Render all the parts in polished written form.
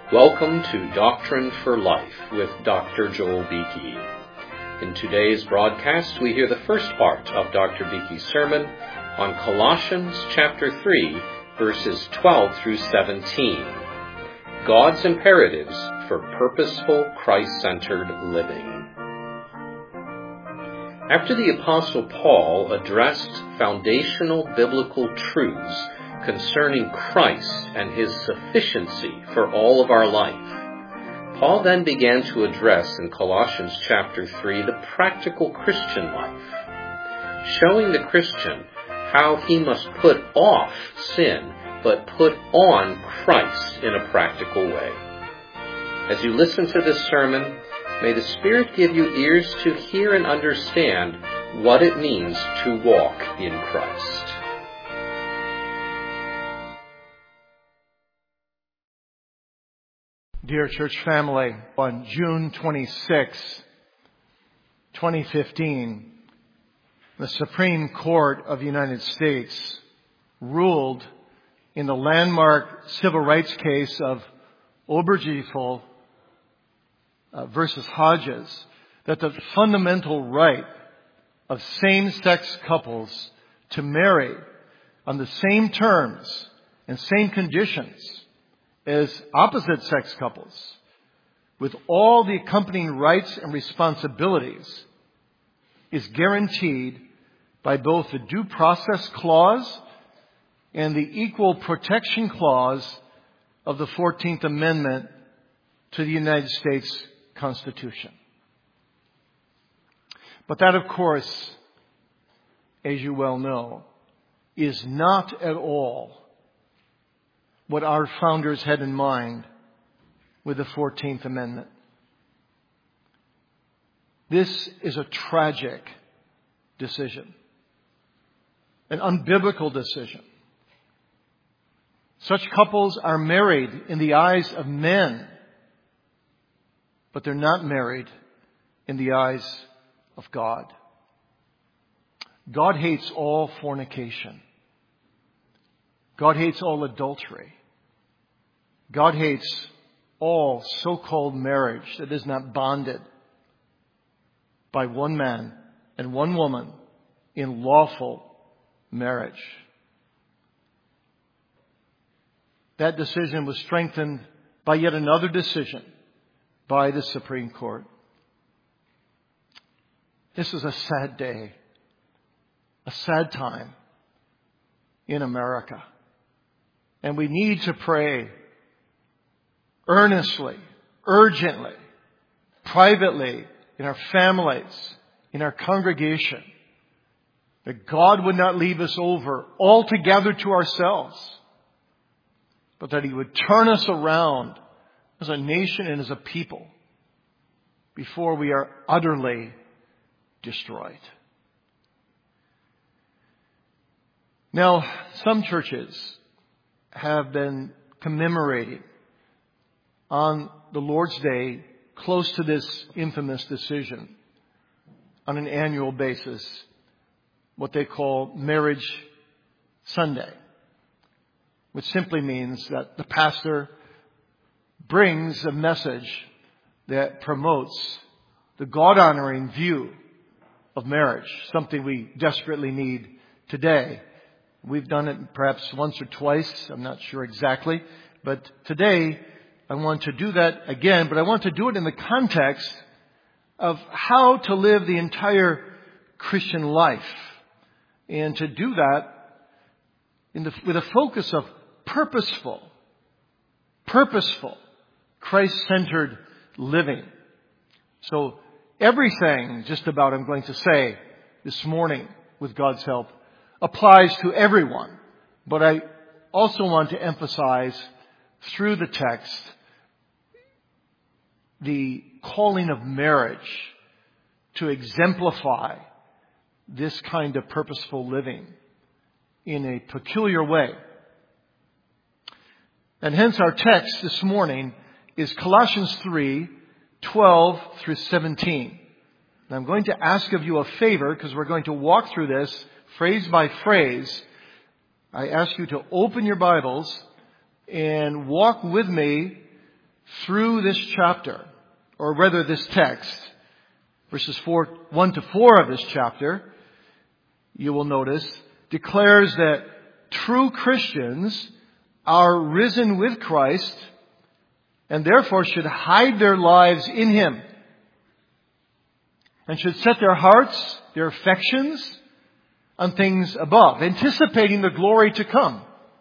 Welcome to Doctrine for Life with Dr. Joel Beeke. In today's broadcast, we hear the first part of Dr. Beeke's sermon on Colossians chapter 3, verses 12 through 17. God's imperatives for purposeful, Christ-centered living. After the Apostle Paul addressed foundational biblical truths concerning Christ and His sufficiency for all of our life, Paul then began to address in Colossians chapter 3 the practical Christian life, showing the Christian how he must put off sin but put on Christ in a practical way. As you listen to this sermon, may the Spirit give you ears to hear and understand what it means to walk in Christ. Dear church family, on June 26, 2015, the Supreme Court of the United States ruled in the landmark civil rights case of Obergefell versus Hodges that the fundamental right of same-sex couples to marry on the same terms and same conditions as opposite-sex couples, with all the accompanying rights and responsibilities, is guaranteed by both the Due Process Clause and the Equal Protection Clause of the 14th Amendment to the United States Constitution. But that, of course, as you well know, is not at all what our founders had in mind with the 14th Amendment. This is a tragic decision, an unbiblical decision. Such couples are married in the eyes of men, but they're not married in the eyes of God. God hates all fornication. God hates all adultery. God hates all so-called marriage that is not bonded by one man and one woman in lawful marriage. That decision was strengthened by yet another decision by the Supreme Court. This is a sad day, a sad time in America. And we need to pray earnestly, urgently, privately, in our families, in our congregation, that God would not leave us over altogether to ourselves, but that He would turn us around as a nation and as a people before we are utterly destroyed. Now, some churches have been commemorating on the Lord's Day, close to this infamous decision, on an annual basis, what they call Marriage Sunday, which simply means that the pastor brings a message that promotes the God-honoring view of marriage, something we desperately need today. We've done it perhaps once or twice, I'm not sure exactly, but today I want to do that again, but I want to do it in the context of how to live the entire Christian life, and to do that with a focus of purposeful, Christ-centered living. So everything just about I'm going to say this morning, with God's help, applies to everyone. But I also want to emphasize through the text the calling of marriage to exemplify this kind of purposeful living in a peculiar way. And hence our text this morning is Colossians 3, 12 through 17. And I'm going to ask of you a favor, because we're going to walk through this phrase by phrase. I ask you to open your Bibles and walk with me through this chapter, or rather this text, verses 1 to 4 of this chapter, you will notice, declares that true Christians are risen with Christ and therefore should hide their lives in Him and should set their hearts, their affections on things above, anticipating the glory to come.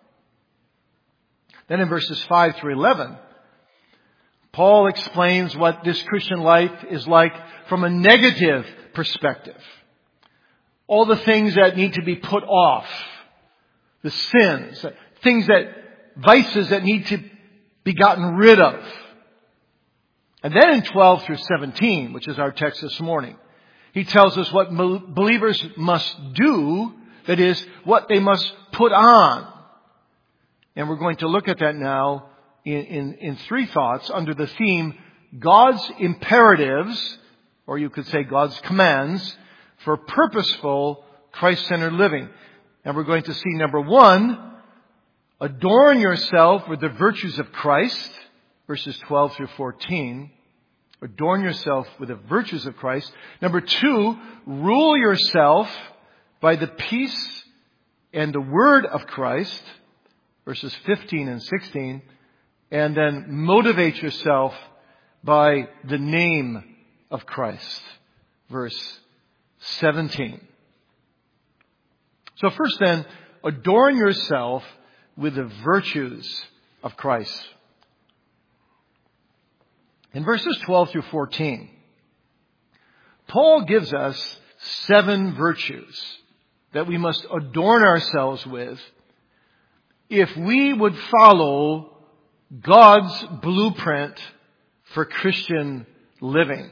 Then in verses 5 through 11, Paul explains what this Christian life is like from a negative perspective. All the things that need to be put off, the sins, vices that need to be gotten rid of. And then in 12 through 17, which is our text this morning, he tells us what believers must do, that is, what they must put on. And we're going to look at that now in three thoughts under the theme, God's imperatives, or you could say God's commands, for purposeful Christ-centered living. And we're going to see, number one, adorn yourself with the virtues of Christ, verses 12 through 14. Adorn yourself with the virtues of Christ. Number two, rule yourself by the peace and the word of Christ, verses 15 and 16. And then motivate yourself by the name of Christ, verse 17. So first then, adorn yourself with the virtues of Christ. In verses 12 through 14, Paul gives us 7 virtues that we must adorn ourselves with if we would follow God's blueprint for Christian living.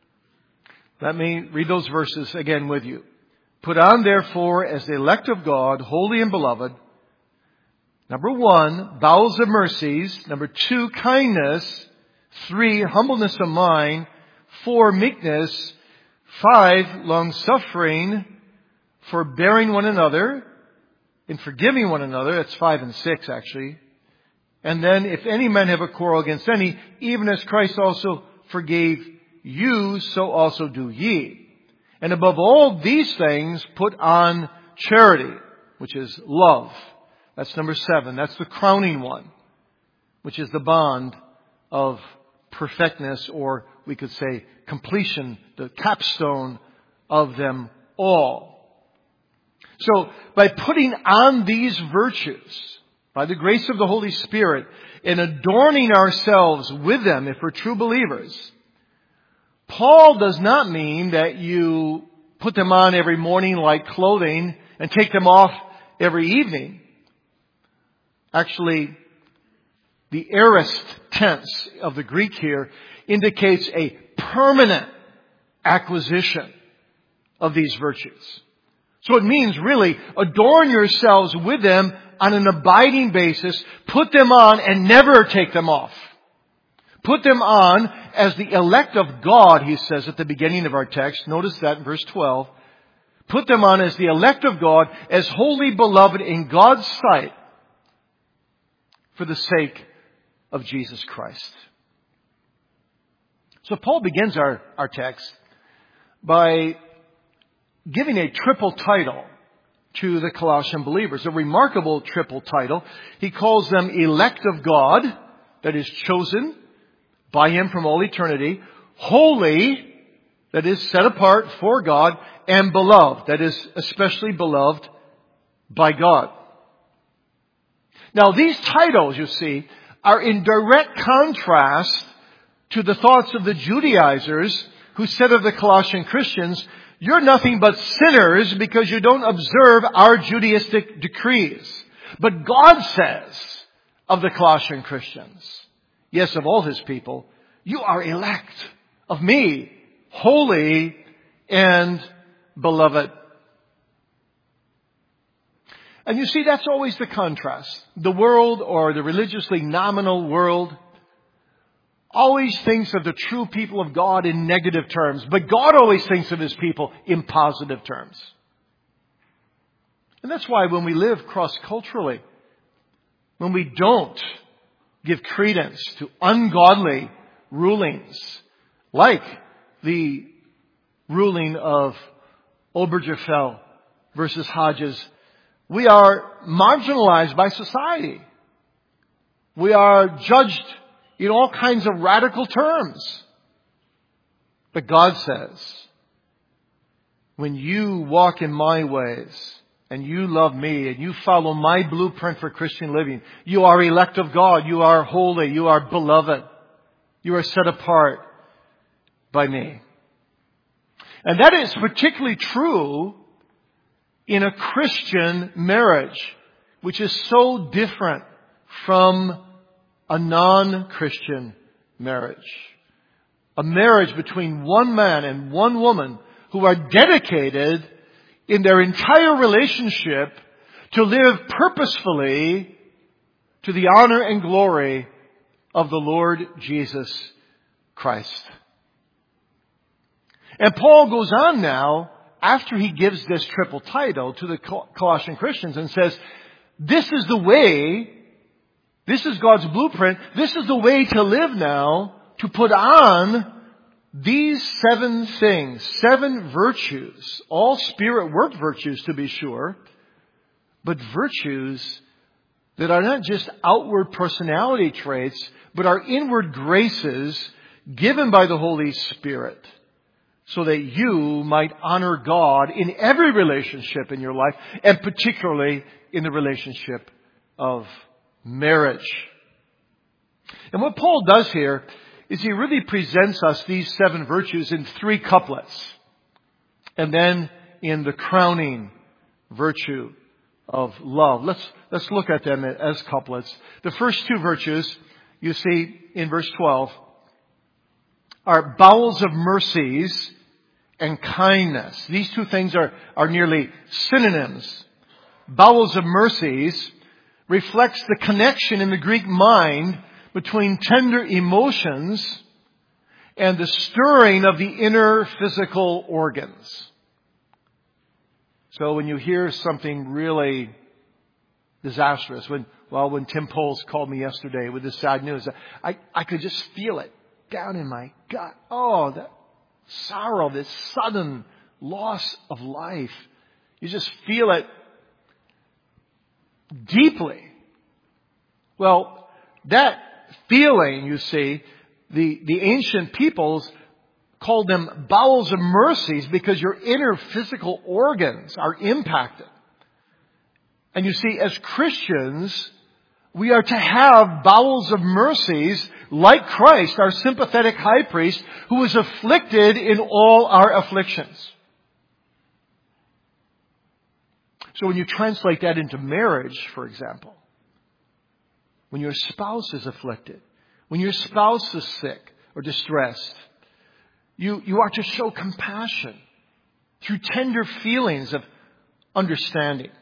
Let me read those verses again with you. Put on, therefore, as the elect of God, holy and beloved, number 1, bowels of mercies. Number 2, kindness. 3, humbleness of mind. 4, meekness. 5, long-suffering, forbearing one another, and forgiving one another. That's 5 and 6, actually. And then, if any man have a quarrel against any, even as Christ also forgave you, so also do ye. And above all these things, put on charity, which is love. That's number 7. That's the crowning one, which is the bond of perfectness, or we could say completion, the capstone of them all. So, by putting on these virtues, by the grace of the Holy Spirit, and adorning ourselves with them if we're true believers, Paul does not mean that you put them on every morning like clothing and take them off every evening. Actually, the aorist tense of the Greek here indicates a permanent acquisition of these virtues. So it means really adorn yourselves with them on an abiding basis. Put them on and never take them off. Put them on as the elect of God, he says at the beginning of our text. Notice that in verse 12. Put them on as the elect of God, as wholly beloved in God's sight, for the sake of Jesus Christ. So Paul begins our text by giving a triple title to the Colossian believers, a remarkable triple title. He calls them elect of God, that is chosen by Him from all eternity, holy, that is set apart for God, and beloved, that is especially beloved by God. Now these titles, you see, are in direct contrast to the thoughts of the Judaizers who said of the Colossian Christians, you're nothing but sinners because you don't observe our Judaistic decrees. But God says of the Colossian Christians, yes, of all His people, you are elect of me, holy and beloved. And you see, that's always the contrast. The world, or the religiously nominal world, always thinks of the true people of God in negative terms. But God always thinks of His people in positive terms. And that's why when we live cross-culturally, when we don't give credence to ungodly rulings, like the ruling of Obergefell versus Hodges. We are marginalized by society. We are judged in all kinds of radical terms. But God says, when you walk in my ways, and you love me, and you follow my blueprint for Christian living, you are elect of God, you are holy, you are beloved, you are set apart by me. And that is particularly true in a Christian marriage, which is so different from a non-Christian marriage. A marriage between one man and one woman who are dedicated in their entire relationship to live purposefully to the honor and glory of the Lord Jesus Christ. And Paul goes on now, after he gives this triple title to the Colossian Christians, and says, this is the way, this is God's blueprint, this is the way to live now, to put on these 7 things, 7 virtues, all Spirit work virtues to be sure, but virtues that are not just outward personality traits, but are inward graces given by the Holy Spirit, so that you might honor God in every relationship in your life, and particularly in the relationship of marriage. And what Paul does here is he really presents us these 7 virtues in 3 couplets, and then in the crowning virtue of love. Let's look at them as couplets. The first 2 virtues, you see in verse 12, are bowels of mercies and kindness. These 2 things are nearly synonyms. Bowels of mercies reflects the connection in the Greek mind between tender emotions and the stirring of the inner physical organs. So when you hear something really disastrous, when Tim Poles called me yesterday with this sad news, I could just feel it down in my gut. Oh, that sorrow, this sudden loss of life. You just feel it deeply. Well, that feeling, you see, the ancient peoples called them bowels of mercies because your inner physical organs are impacted. And you see, as Christians, we are to have bowels of mercies like Christ, our sympathetic high priest, who was afflicted in all our afflictions. So when you translate that into marriage, for example, when your spouse is afflicted, when your spouse is sick or distressed, you are to show compassion through tender feelings of understanding.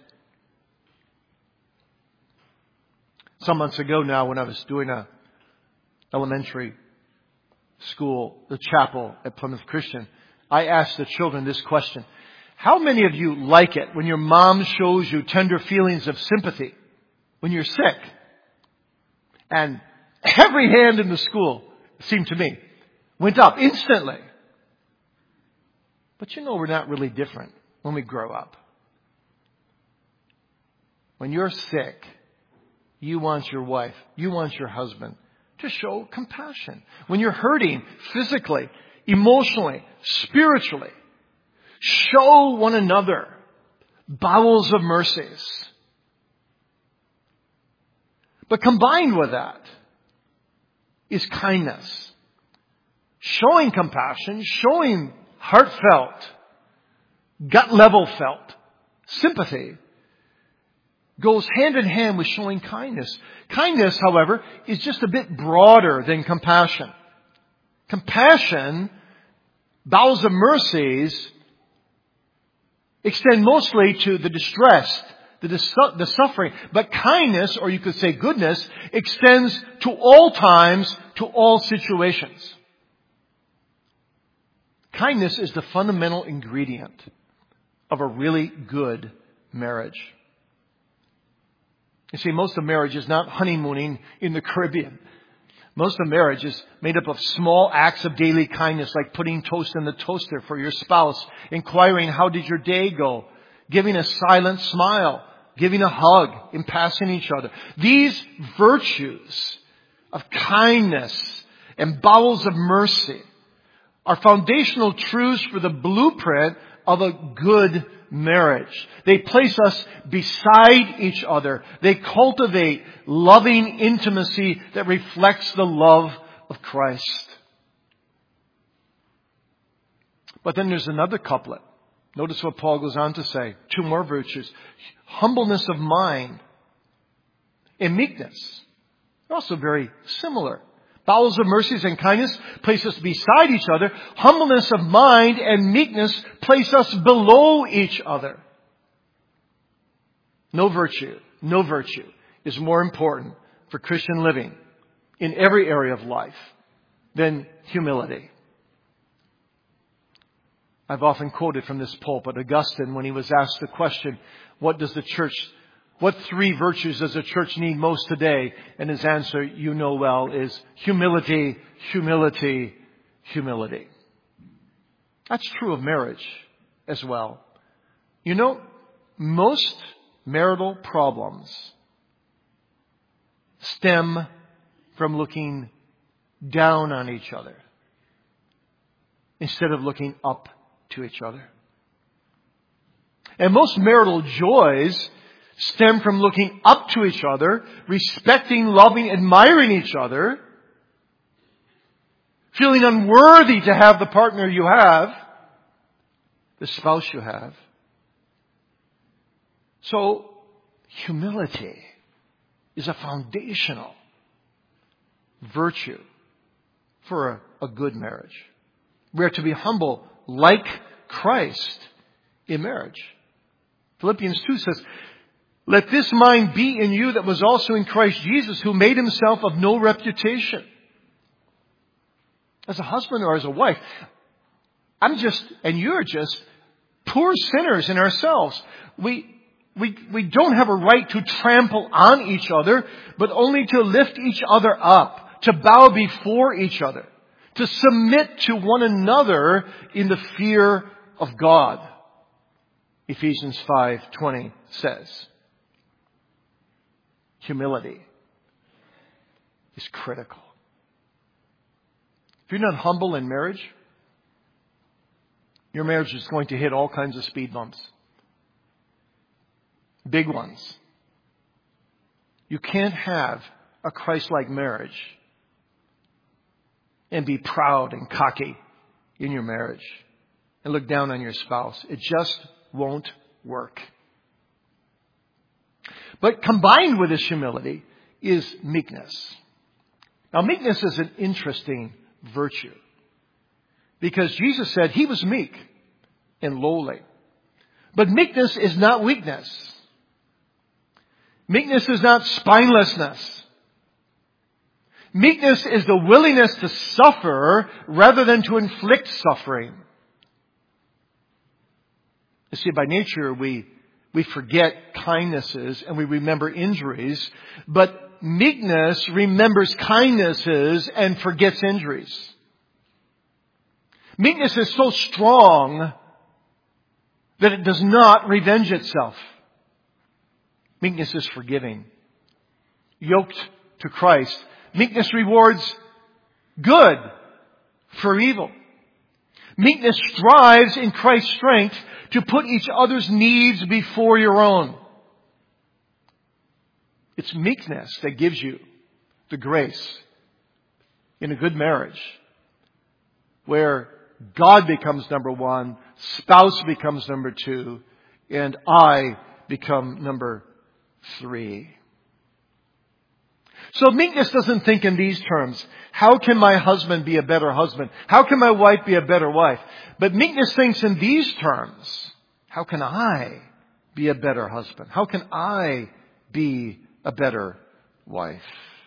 Some months ago now, when I was doing a elementary school, the chapel at Plymouth Christian, I asked the children this question: how many of you like it when your mom shows you tender feelings of sympathy when you're sick? And every hand in the school, it seemed to me, went up instantly. But we're not really different when we grow up. When you're sick, you want your wife, you want your husband to show compassion. When you're hurting physically, emotionally, spiritually, show one another bowels of mercies. But combined with that is kindness. Showing compassion, showing heartfelt, gut-level felt sympathy goes hand in hand with showing kindness. Kindness, however, is just a bit broader than compassion. Compassion, bowels of mercies, extend mostly to the distressed, the suffering. But kindness, or you could say goodness, extends to all times, to all situations. Kindness is the fundamental ingredient of a really good marriage. You see, most of marriage is not honeymooning in the Caribbean. Most of marriage is made up of small acts of daily kindness, like putting toast in the toaster for your spouse, inquiring how did your day go, giving a silent smile, giving a hug, and passing each other. These virtues of kindness and bowels of mercy are foundational truths for the blueprint of a good marriage. They place us beside each other. They cultivate loving intimacy that reflects the love of Christ. But then there's another couplet. Notice what Paul goes on to say. Two more virtues. Humbleness of mind and meekness. They're also very similar. Bowels of mercies and kindness place us beside each other. Humbleness of mind and meekness place us below each other. No virtue is more important for Christian living in every area of life than humility. I've often quoted from this pulpit Augustine when he was asked the question, what three virtues does the church need most today? And his answer, you know well, is humility, humility, humility. That's true of marriage as well. You know, most marital problems stem from looking down on each other instead of looking up to each other. And most marital joys stem from looking up to each other, respecting, loving, admiring each other, feeling unworthy to have the partner you have, the spouse you have. So, humility is a foundational virtue for a good marriage. We are to be humble like Christ in marriage. Philippians 2 says, let this mind be in you that was also in Christ Jesus, who made himself of no reputation. As a husband or as a wife, you're just poor sinners in ourselves. We don't have a right to trample on each other, but only to lift each other up, to bow before each other, to submit to one another in the fear of God. Ephesians 5:20 says. Humility is critical. If you're not humble in marriage, your marriage is going to hit all kinds of speed bumps. Big ones. You can't have a Christ-like marriage and be proud and cocky in your marriage and look down on your spouse. It just won't work. But combined with this humility is meekness. Now, meekness is an interesting virtue because Jesus said he was meek and lowly. But meekness is not weakness. Meekness is not spinelessness. Meekness is the willingness to suffer rather than to inflict suffering. You see, by nature, we forget kindnesses and we remember injuries, but meekness remembers kindnesses and forgets injuries. Meekness is so strong that it does not revenge itself. Meekness is forgiving. Yoked to Christ, meekness rewards good for evil. Meekness strives in Christ's strength to put each other's needs before your own. It's meekness that gives you the grace in a good marriage where God becomes number one, spouse becomes number two, and I become number three. So meekness doesn't think in these terms. How can my husband be a better husband? How can my wife be a better wife? But meekness thinks in these terms. How can I be a better husband? How can I be a better wife?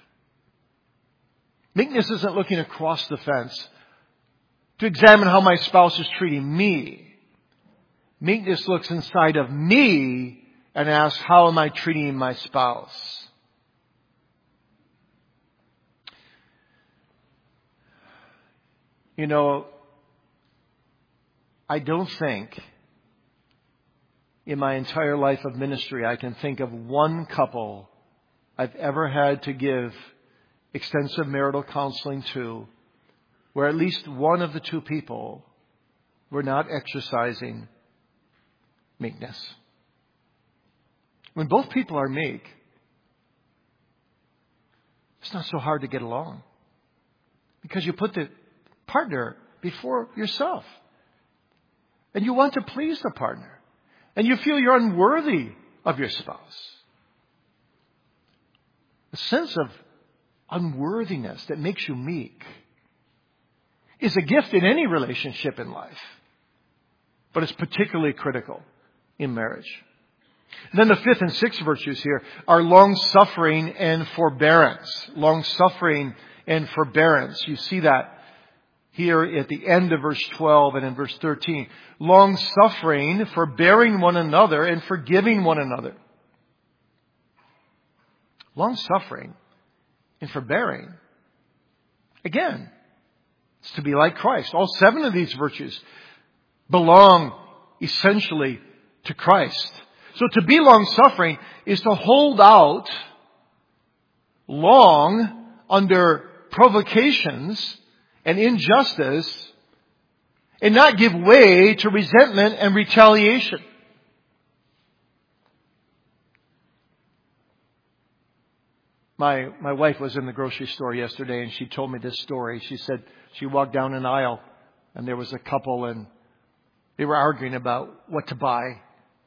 Meekness isn't looking across the fence to examine how my spouse is treating me. Meekness looks inside of me and ask, how am I treating my spouse? You know, I don't think in my entire life of ministry I can think of one couple I've ever had to give extensive marital counseling to where at least one of the two people were not exercising meekness. When both people are meek, it's not so hard to get along because you put the partner before yourself. And you want to please the partner. And you feel you're unworthy of your spouse. A sense of unworthiness that makes you meek is a gift in any relationship in life. But it's particularly critical in marriage. And then the fifth and sixth virtues here are long-suffering and forbearance. Long-suffering and forbearance. You see that here at the end of verse 12 and in verse 13. Long-suffering, forbearing one another, and forgiving one another. Long-suffering and forbearing. Again, it's to be like Christ. All seven of these virtues belong essentially to Christ. So to be long-suffering is to hold out long under provocations and injustice and not give way to resentment and retaliation. My wife was in the grocery store yesterday and she told me this story. She said she walked down an aisle and there was a couple and they were arguing about what to buy.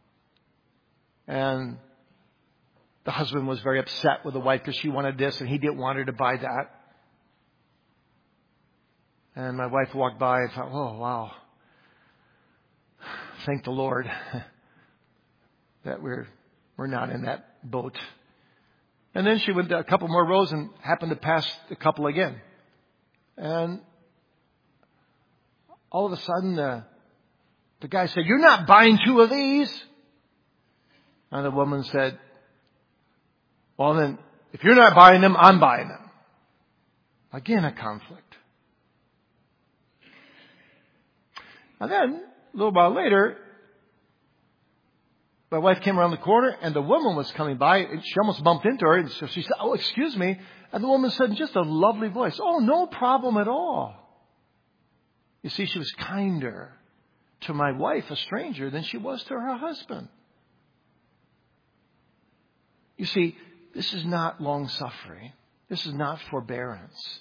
And the husband was very upset with the wife because she wanted this and he didn't want her to buy that. And my wife walked by and thought, oh, wow. Thank the Lord that we're not in that boat. And then she went a couple more rows and happened to pass the couple again. And all of a sudden, the guy said, "You're not buying two of these." And the woman said, "Well, then, if you're not buying them, I'm buying them." Again, a conflict. And then, a little while later, my wife came around the corner and the woman was coming by and she almost bumped into her. And so she said, "Oh, excuse me." And the woman said in just a lovely voice, "Oh, no problem at all." You see, she was kinder to my wife, a stranger, than she was to her husband. You see, this is not long-suffering. This is not forbearance.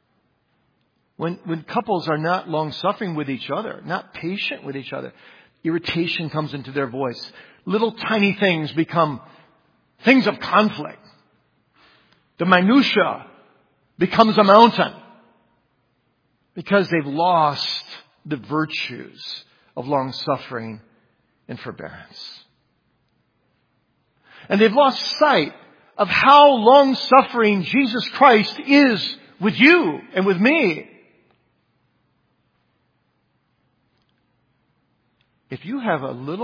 When couples are not long-suffering with each other, not patient with each other, irritation comes into their voice. Little tiny things become things of conflict. The minutia becomes a mountain because they've lost the virtues of long-suffering and forbearance. And they've lost sight of how long-suffering Jesus Christ is with you and with me. If you had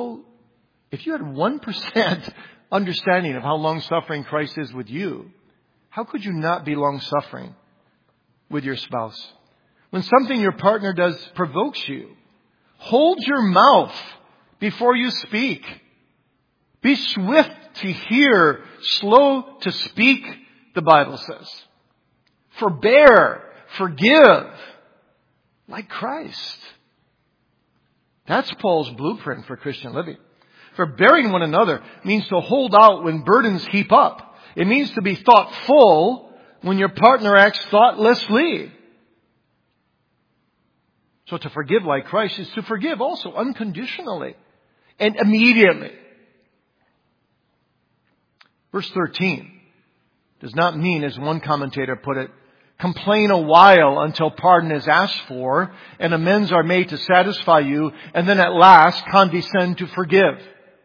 1% understanding of how long-suffering Christ is with you, how could you not be long-suffering with your spouse? When something your partner does provokes you, hold your mouth before you speak. Be swift to hear, slow to speak, the Bible says. Forbear, forgive, like Christ. That's Paul's blueprint for Christian living. Forbearing one another means to hold out when burdens heap up. It means to be thoughtful when your partner acts thoughtlessly. So to forgive like Christ is to forgive also unconditionally and immediately. Verse 13 does not mean, as one commentator put it, complain a while until pardon is asked for and amends are made to satisfy you, and then at last condescend to forgive.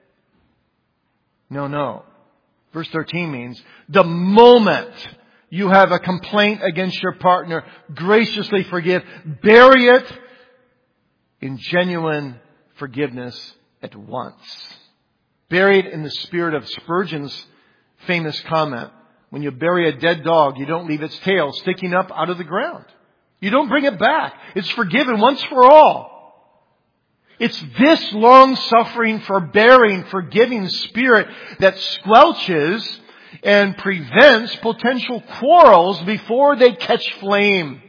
No. Verse 13 means the moment you have a complaint against your partner, graciously forgive. Bury it in genuine forgiveness at once. Buried in the spirit of Spurgeon's famous comment, when you bury a dead dog, you don't leave its tail sticking up out of the ground. You don't bring it back. It's forgiven once for all. It's this long-suffering, forbearing, forgiving spirit that squelches and prevents potential quarrels before they catch flame.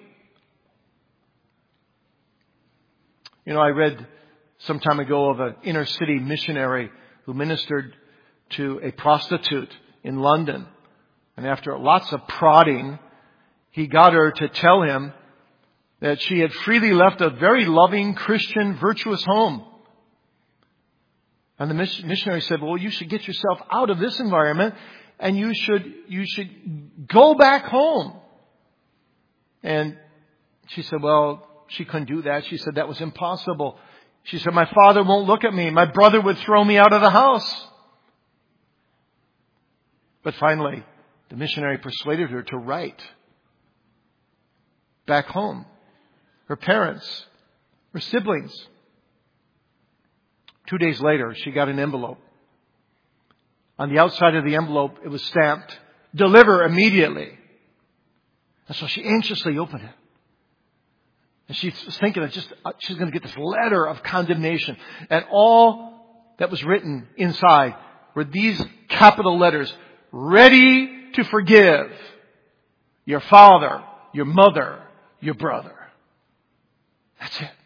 I read some time ago of an inner city missionary who ministered to a prostitute in London. And after lots of prodding, he got her to tell him that she had freely left a very loving, Christian, virtuous home. And the missionary said, well, you should get yourself out of this environment and you should go back home. And she said, well, she couldn't do that. She said that was impossible. She said, my father won't look at me. My brother would throw me out of the house. But finally, the missionary persuaded her to write back home. Her parents, her siblings. 2 days later, she got an envelope. On the outside of the envelope, it was stamped, "Deliver immediately." And so she anxiously opened it. And she's thinking that she's going to get this letter of condemnation. And all that was written inside were these capital letters: ready to forgive your father, your mother, your brother. That's it.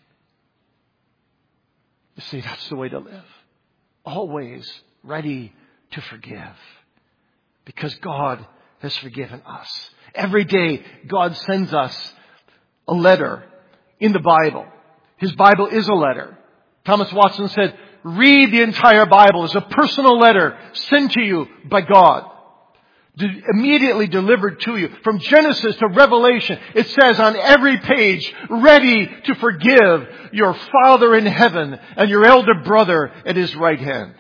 You see, that's the way to live. Always ready to forgive. Because God has forgiven us. Every day, God sends us a letter in the Bible. His Bible is a letter. Thomas Watson said, read the entire Bible as a personal letter sent to you by God. Immediately delivered to you. From Genesis to Revelation, it says on every page, ready to forgive your Father in heaven and your elder brother at his right hand.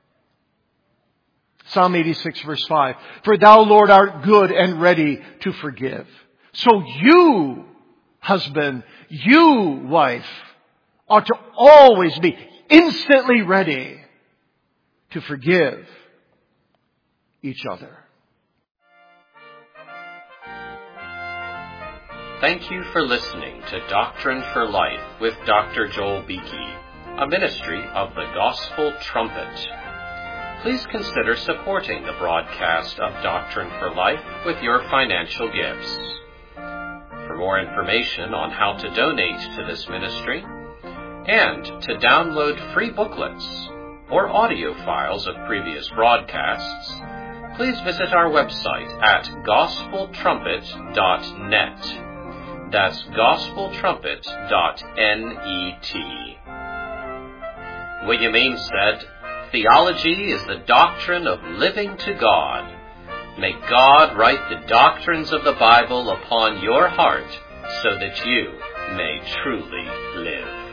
Psalm 86 verse 5. For thou, Lord, art good and ready to forgive. So you, husband, you, wife, ought to always be instantly ready to forgive each other. Thank you for listening to Doctrine for Life with Dr. Joel Beeke, a ministry of the Gospel Trumpet. Please consider supporting the broadcast of Doctrine for Life with your financial gifts. For more information on how to donate to this ministry and to download free booklets or audio files of previous broadcasts, please visit our website at gospeltrumpet.net. That's gospeltrumpet.net. William Ames said, theology is the doctrine of living to God. May God write the doctrines of the Bible upon your heart so that you may truly live.